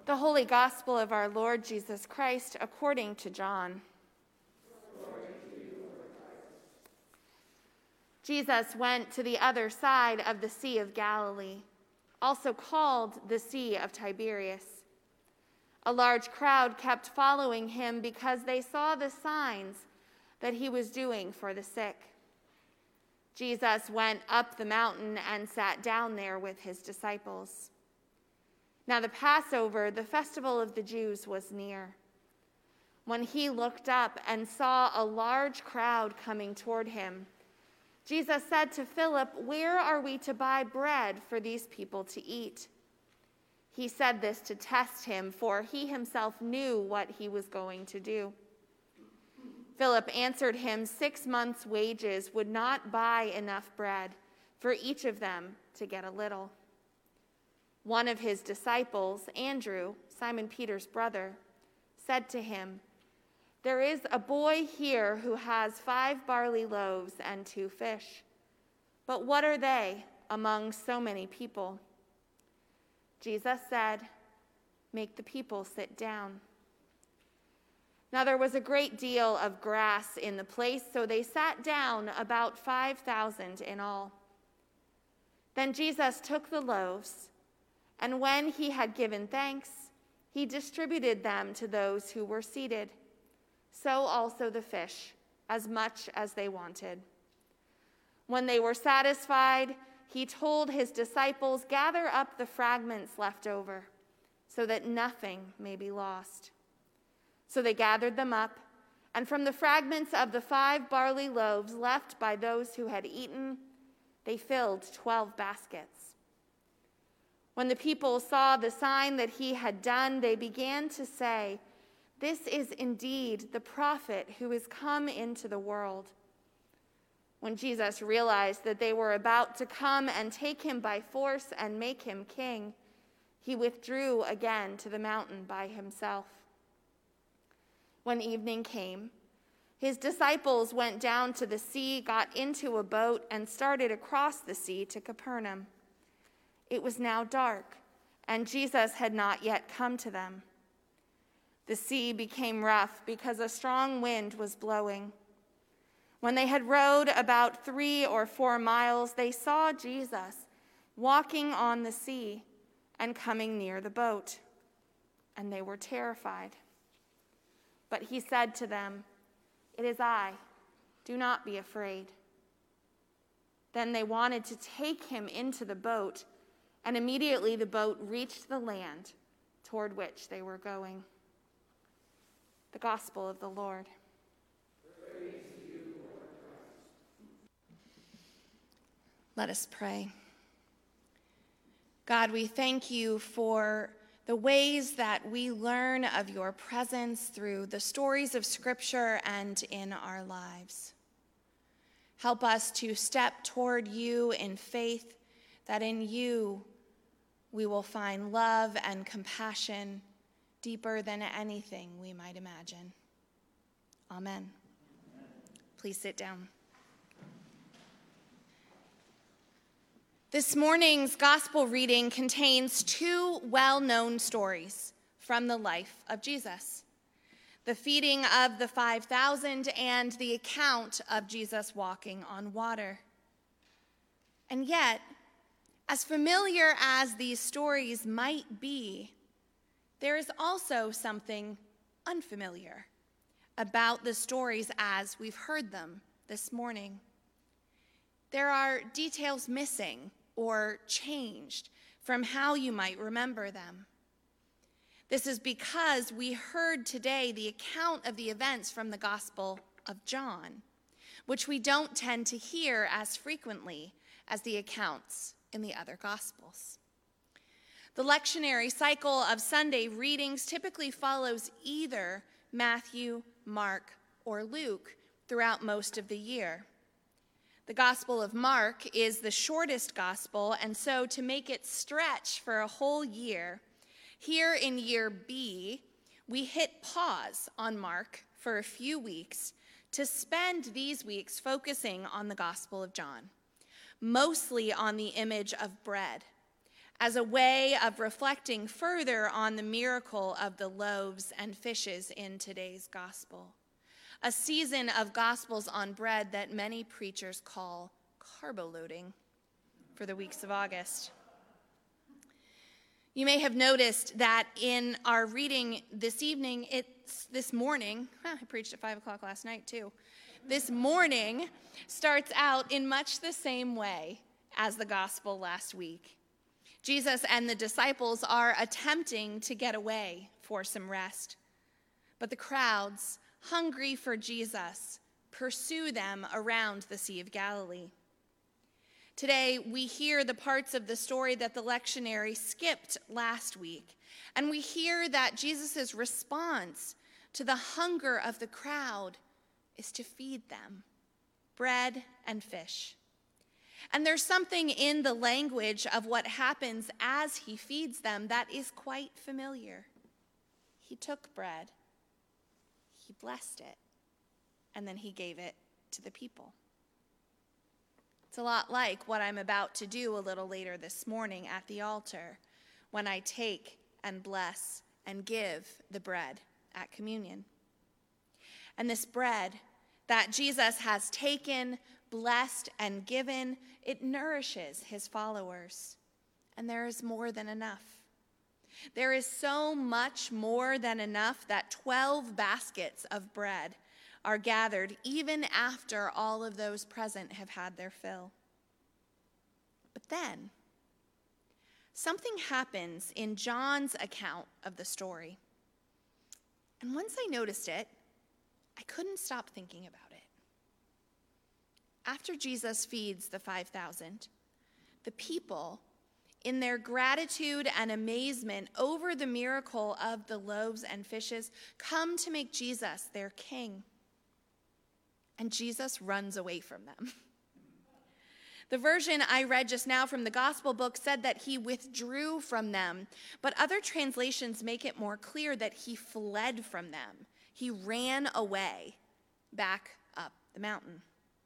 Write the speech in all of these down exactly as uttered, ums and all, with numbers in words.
The Holy Gospel of our Lord Jesus Christ according to John. Glory to you, Lord Christ. Jesus went to the other side of the Sea of Galilee, also called the Sea of Tiberias. A large crowd kept following him because they saw the signs that he was doing for the sick. Jesus went up the mountain and sat down there with his disciples. Now the Passover, the festival of the Jews, was near. When he looked up and saw a large crowd coming toward him, Jesus said to Philip, "Where are we to buy bread for these people to eat?" He said this to test him, for he himself knew what he was going to do. Philip answered him, "Six months' wages would not buy enough bread for each of them to get a little." One of his disciples, Andrew, Simon Peter's brother, said to him, "There is a boy here who has five barley loaves and two fish. But what are they among so many people?" Jesus said, "Make the people sit down." Now there was a great deal of grass in the place, so they sat down, about five thousand in all. Then Jesus took the loaves, and when he had given thanks, he distributed them to those who were seated. So also the fish, as much as they wanted. When they were satisfied, he told his disciples, "Gather up the fragments left over, so that nothing may be lost." So they gathered them up, and from the fragments of the five barley loaves left by those who had eaten, they filled twelve baskets. When the people saw the sign that he had done, they began to say, "This is indeed the prophet who is come into the world." When Jesus realized that they were about to come and take him by force and make him king, he withdrew again to the mountain by himself. When evening came, his disciples went down to the sea, got into a boat, and started across the sea to Capernaum. It was now dark, and Jesus had not yet come to them. The sea became rough because a strong wind was blowing. When they had rowed about three or four miles, they saw Jesus walking on the sea and coming near the boat, and they were terrified. But he said to them, "It is I, do not be afraid." Then they wanted to take him into the boat, and immediately the boat reached the land toward which they were going. The Gospel of the Lord. Praise to you, Lord Christ. Let us pray. God, we thank you for the ways that we learn of your presence through the stories of Scripture and in our lives. Help us to step toward you in faith, that in you we will find love and compassion deeper than anything we might imagine. Amen. Amen. Please sit down. This morning's gospel reading contains two well-known stories from the life of Jesus: the feeding of the five thousand and the account of Jesus walking on water. And yet, as familiar as these stories might be, there is also something unfamiliar about the stories as we've heard them this morning. There are details missing or changed from how you might remember them. This is because we heard today the account of the events from the Gospel of John, which we don't tend to hear as frequently as the accounts in the other Gospels. The lectionary cycle of Sunday readings typically follows either Matthew, Mark, or Luke throughout most of the year. The Gospel of Mark is the shortest gospel, and so to make it stretch for a whole year, here in year B, we hit pause on Mark for a few weeks to spend these weeks focusing on the Gospel of John, mostly on the image of bread, as a way of reflecting further on the miracle of the loaves and fishes in today's gospel, a season of gospels on bread that many preachers call carbo-loading for the weeks of August. You may have noticed that in our reading this evening, it's this morning, huh, I preached at five o'clock last night too, this morning starts out in much the same way as the gospel last week. Jesus and the disciples are attempting to get away for some rest, but the crowds, hungry for Jesus, pursue them around the Sea of Galilee. Today, we hear the parts of the story that the lectionary skipped last week, and we hear that Jesus' response to the hunger of the crowd is to feed them bread and fish. And there's something in the language of what happens as he feeds them that is quite familiar. He took bread, he blessed it, and then he gave it to the people. It's a lot like what I'm about to do a little later this morning at the altar when I take and bless and give the bread at communion. And this bread that Jesus has taken, blessed, and given, it nourishes his followers. And there is more than enough. There is so much more than enough that twelve baskets of bread are gathered even after all of those present have had their fill. But then, something happens in John's account of the story. And once I noticed it, I couldn't stop thinking about it. After Jesus feeds the five thousand, the people, in their gratitude and amazement over the miracle of the loaves and fishes, come to make Jesus their king. And Jesus runs away from them. The version I read just now from the gospel book said that he withdrew from them, but other translations make it more clear that he fled from them. He ran away back up the mountain.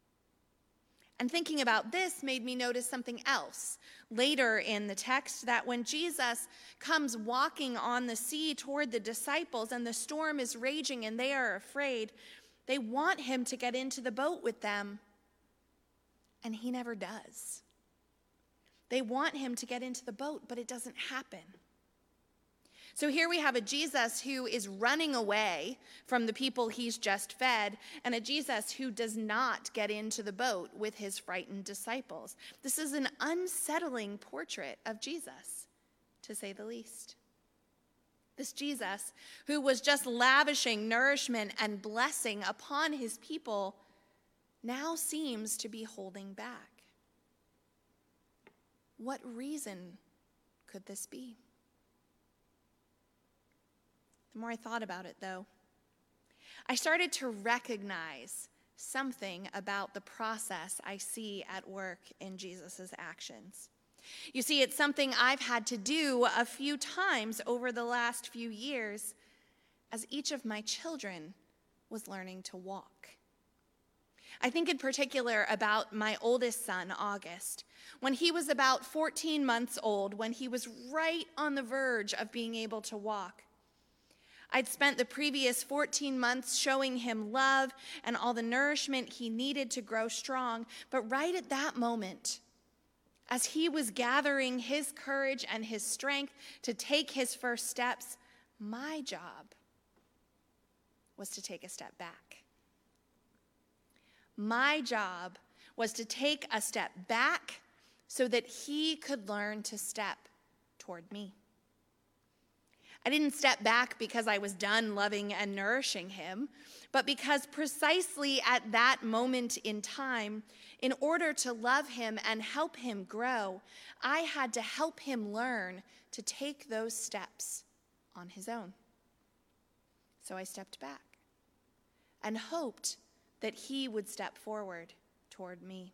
And thinking about this made me notice something else later in the text, that when Jesus comes walking on the sea toward the disciples and the storm is raging and they are afraid, they want him to get into the boat with them, and he never does. They want him to get into the boat, but it doesn't happen. So here we have a Jesus who is running away from the people he's just fed, and a Jesus who does not get into the boat with his frightened disciples. This is an unsettling portrait of Jesus, to say the least. This Jesus, who was just lavishing nourishment and blessing upon his people, now seems to be holding back. What reason could this be? The more I thought about it, though, I started to recognize something about the process I see at work in Jesus' actions. You see, it's something I've had to do a few times over the last few years as each of my children was learning to walk. I think in particular about my oldest son, August. When he was about fourteen months old, when he was right on the verge of being able to walk, I'd spent the previous fourteen months showing him love and all the nourishment he needed to grow strong. But right at that moment, as he was gathering his courage and his strength to take his first steps, my job was to take a step back. My job was to take a step back so that he could learn to step toward me. I didn't step back because I was done loving and nourishing him, but because precisely at that moment in time, in order to love him and help him grow, I had to help him learn to take those steps on his own. So I stepped back and hoped that he would step forward toward me.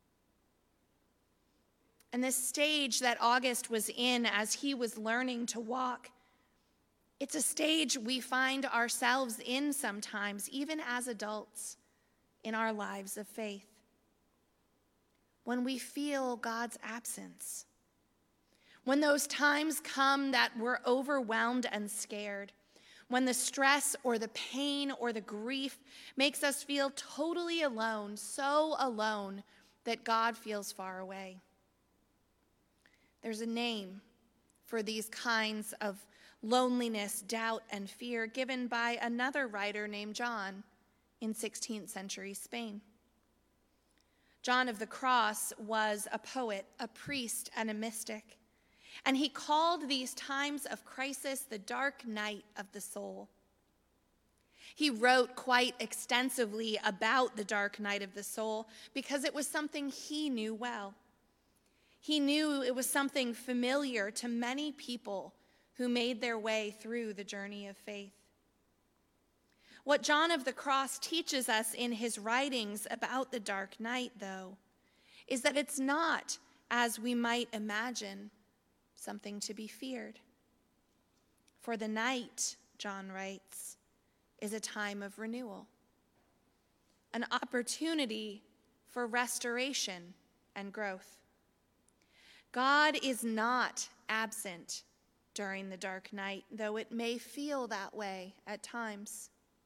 And this stage that August was in as he was learning to walk, it's a stage we find ourselves in sometimes, even as adults, in our lives of faith. When we feel God's absence, When those times come that we're overwhelmed and scared, when the stress or the pain or the grief makes us feel totally alone, so alone that God feels far away. There's a name for these kinds of loneliness, doubt, and fear given by another writer named John in sixteenth century Spain. John of the Cross was a poet, a priest, and a mystic. And he called these times of crisis the dark night of the soul. He wrote quite extensively about the dark night of the soul because it was something he knew well. He knew it was something familiar to many people who made their way through the journey of faith. What John of the Cross teaches us in his writings about the dark night, though, is that it's not, as we might imagine, something to be feared. For the night, John writes, is a time of renewal, an opportunity for restoration and growth. God is not absent during the dark night, though it may feel that way at times.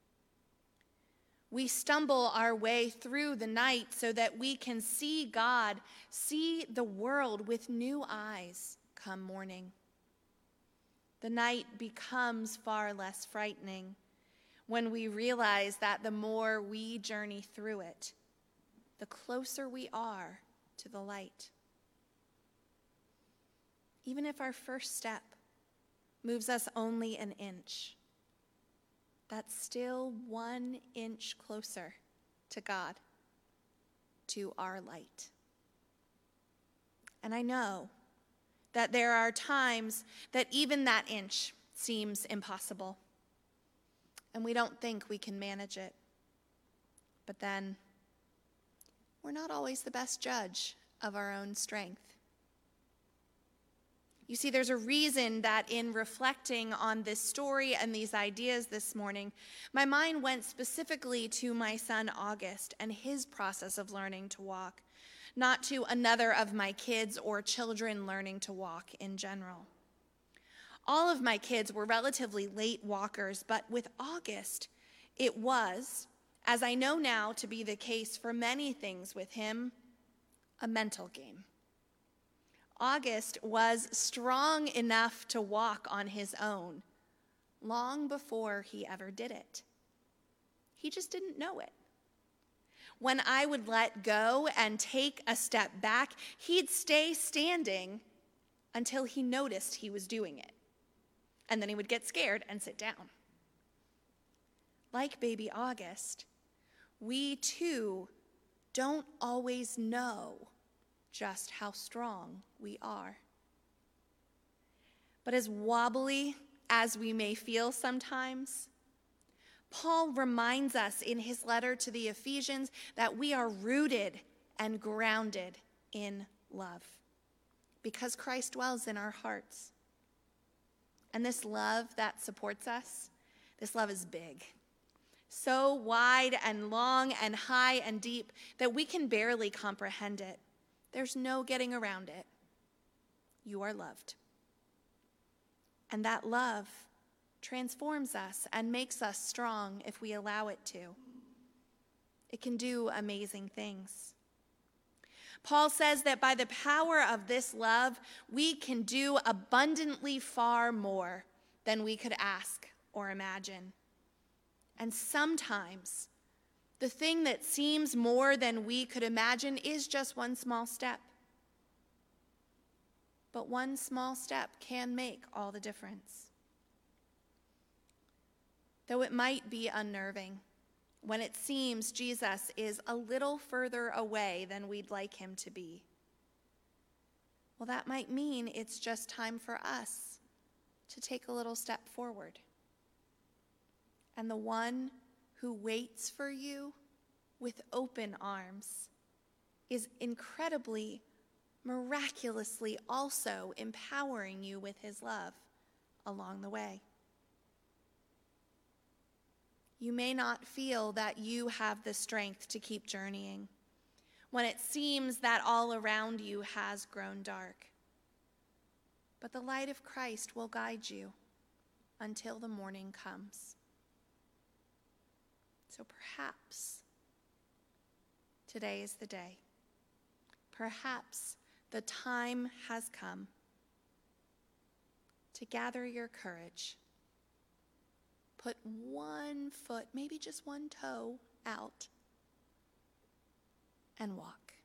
We stumble our way through the night so that we can see God, see the world with new eyes come morning. The night becomes far less frightening when we realize that the more we journey through it, the closer we are to the light. Even if our first step moves us only an inch, that's still one inch closer to God, to our light. And I know that there are times that even that inch seems impossible, and we don't think we can manage it. But then, we're not always the best judge of our own strength. You see, there's a reason that in reflecting on this story and these ideas this morning, my mind went specifically to my son August and his process of learning to walk, not to another of my kids or children learning to walk in general. All of my kids were relatively late walkers, but with August, it was, as I know now to be the case for many things with him, a mental game. August was strong enough to walk on his own long before he ever did it. He just didn't know it. When I would let go and take a step back, he'd stay standing until he noticed he was doing it. And then he would get scared and sit down. Like baby August, we too don't always know just how strong we are. But as wobbly as we may feel sometimes, Paul reminds us in his letter to the Ephesians that we are rooted and grounded in love because Christ dwells in our hearts. And this love that supports us, this love is big, so wide and long and high and deep that we can barely comprehend it. There's no getting around it. You are loved. And that love transforms us and makes us strong if we allow it to. It can do amazing things. Paul says that by the power of this love, we can do abundantly far more than we could ask or imagine. And sometimes the thing that seems more than we could imagine is just one small step. But one small step can make all the difference. Though it might be unnerving when it seems Jesus is a little further away than we'd like him to be. Well, that might mean it's just time for us to take a little step forward. And the one who waits for you with open arms is incredibly, miraculously also empowering you with his love along the way. You may not feel that you have the strength to keep journeying when it seems that all around you has grown dark. but the light of Christ will guide you until the morning comes. So perhaps today is the day. Perhaps the time has come to gather your courage. Put one foot, maybe just one toe out, and walk.